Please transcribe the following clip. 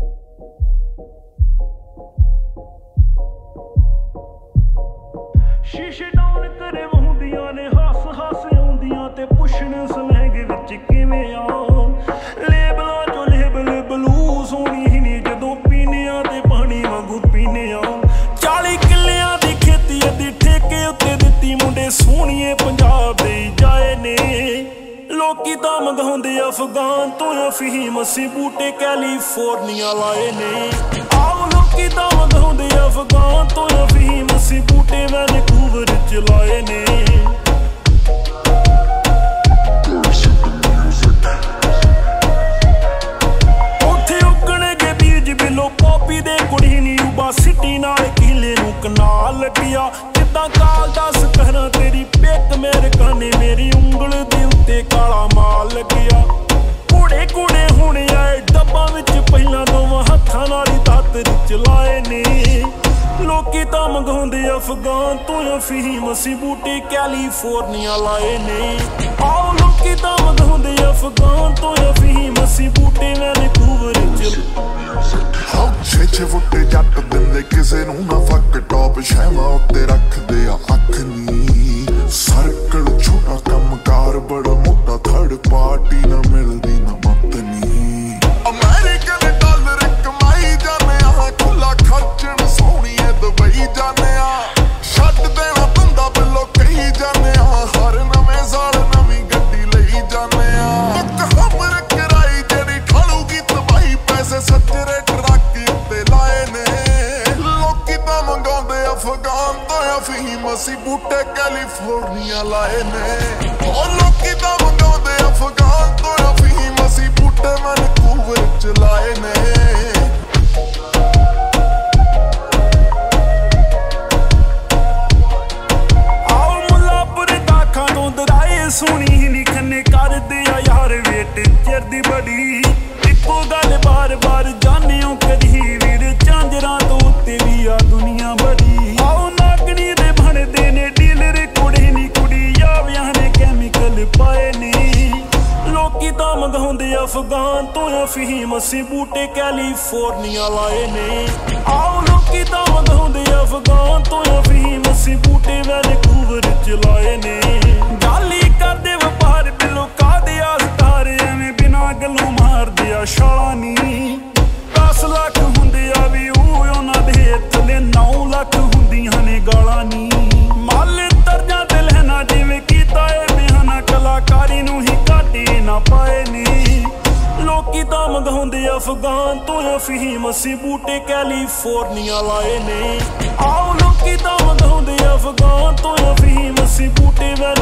शीशे डाउन करे वहुंदियां ने हस हस आउंदियां ते पुछण सलैंग विच किवें आ लेबलां चो लेबल बलू सोहणी ही नी जदों पीनियां ते पानी वांगू पीने आ 40 किल्लियां दी खेती अद्धी ठेके उत्ते दित्ती मुंडे सोहणीए पंजाब दे जाए ने लोकी तां मंगाउंदे अफगान तो अफीम अस्सी बूटे कैलीफोर्निया लाए ने आओ लोकी तां मंगाउंदे अफगान तो अफीम अस्सी बूटे वैनकूवर च लाए ने उत्थे उगणगे बीज बिलो पॉपी दे कुड़ी नी उबा सिटी नाल कीले नूं कनाल लगिया जिद्दां काल दस कहना तेरी पिक अमेरिकाने मेरी उंगल दे उत्ते काला माल लगिया कूड़े कूड़े हुणे आए डब्बां विच पहिलां दोवां हत्थां नाल ही दातर चलाए ने लोकी तां मंगाउंदे अफगान तो अफीम अस्सी बूटे कैलीफोर्निया लाए ने आओ लोकी तां मंगाउंदे अफगान तो अफीम अस्सी बूटे वैनकूवर च छे छे फुट जट दिंदे किसे नूं ना फक टॉप शैवां उत्ते रखदे आ अख नी सर्कल छोटा कमकार बड़ा मोटा थर्ड पार्टी ना मिलदी ना मत नी अमेरिकन डॉलर कमाई जाने आ खुला खर्चण सोहणीए दुबई जाने आ छड्ड देना बंदा बिलो कही जाने आ हर नवें साल नवीं गड्डी लई जाने आ हमर कराई जेड़ी ठालूगी तबाही पैसे सच्चरे ट्रक उत्ते लाए ने लोकी तां मंगाउंदे अफगान तो अफीम अस्सी बूटे कैलीफोर्निया लाए ने ओ लोकी तां मंगाउंदे अफगान तो अफीम अस्सी बूटे वैनकूवर च लाए ने सोहनी ही लिखने कर दिया यार वेट चिरदी बड़ी इक्को गल बार बार जाने कदी वीर झांजरां तो उत्ते भी आ दुनिया बड़ी आओ नागनी दे बनदे ने डीलर कुड़े नी कुड़ी यावियां ने कैमिकल पाए ने लोकी तां मंगाउंदे अफगान तो अफीम अस्सी बूटे कैलीफोर्निया लाए ने आओ लोकी तां मंगाउंदे अफगान तो अफीम अस्सी बूटे वैनकूवर च लाए ने गाली करदे वपार बिलो कादे आस्तार एवें बिना गलों मारदे आ छाला नी 10 लाख हुंदे आ भी उन्हां दे थले 9 लाख हुंदियां ने गालां नी माले तरजां ते लहना जिवें कीता ए बिहाना कलाकारी नूं ही घाटे ना पाए ने लोकी तां मंगाउंदे अफगान तो अफीम अस्सी बूटे कैलीफोर्निया लाए ने आओ लोकी तां मंगाउंदे अफगान तो अफीम अस्सी बूटे